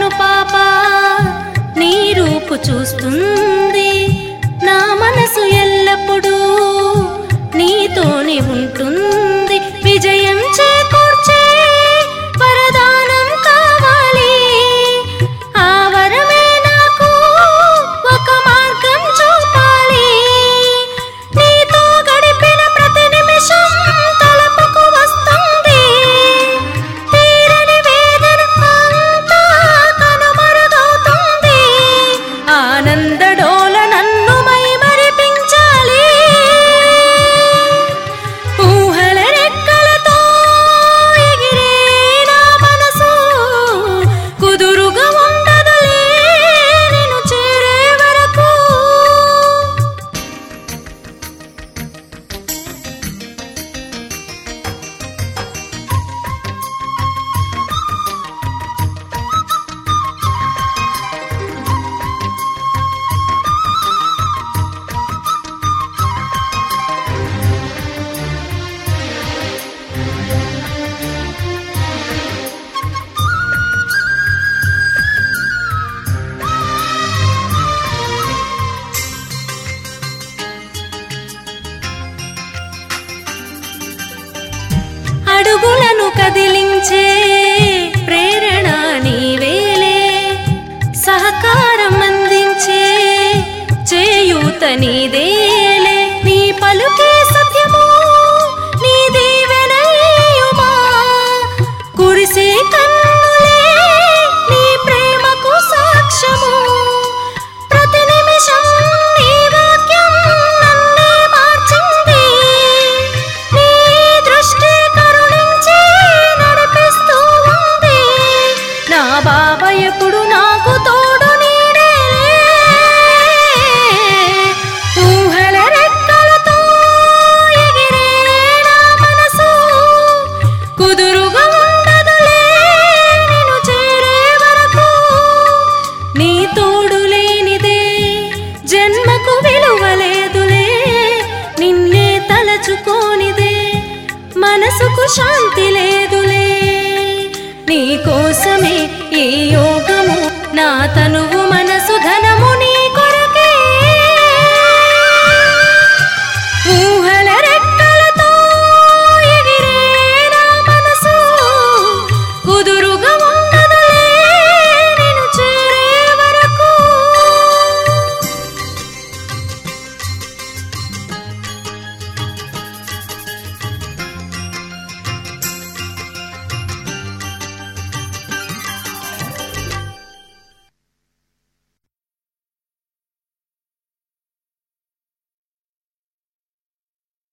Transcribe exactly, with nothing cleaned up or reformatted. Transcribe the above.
పాప నీ రూపు చూస్తుంది, నా మనసు ఎల్లప్పుడూ నీతోనే ఉంటుంది. విజయం చేకూర్చే వరదానం కావాలి, ఆ వరమే నాకు ఒక మార్గం చూపాలి. నీతో గడిపిన ప్రతి నిమిషం తలపుకు వస్తుంది, తీరని వేదన అంతా కనుమరుగవుతుంది. ఆనందడోల నన్ను మైమరిపించాలి, ఊహల రెక్కలతో ఎగిరే నా మనసు కుదురుగా ఉండదులే నిన్ను చేరే వరకు. అడుగులను కదిలించే ప్రేరణ నీవేలే, సహకారం అందించే చేయూత నీదేలే. నీ పలుకే సత్యము, నీ దీవెనయ్యుమా, కురిసే కన్నులే నీ ప్రేమకు సాక్ష్యము. ప్రతి నిమిషం నీ వాక్యం నన్నే మార్చింది, నీ దృష్టి కరుణించి నడిపిస్తూ ఉంది. నా బాబా ఎప్పుడు నాకు తోడు నీడేలే, ఊహల రెక్కలతో ఎగిరే నా మనసు కుదురుగా ఉండదులే నిన్ను చేరే వరకు. నీ తోడు లేనిదే జన్మకు విలువలేదులే, నిన్నే తలచుకోనిదే మనసుకు శాంతి లేదులే. నీ కోసమే ఈ యోగము, నా తనువు మనసు ధనము నీ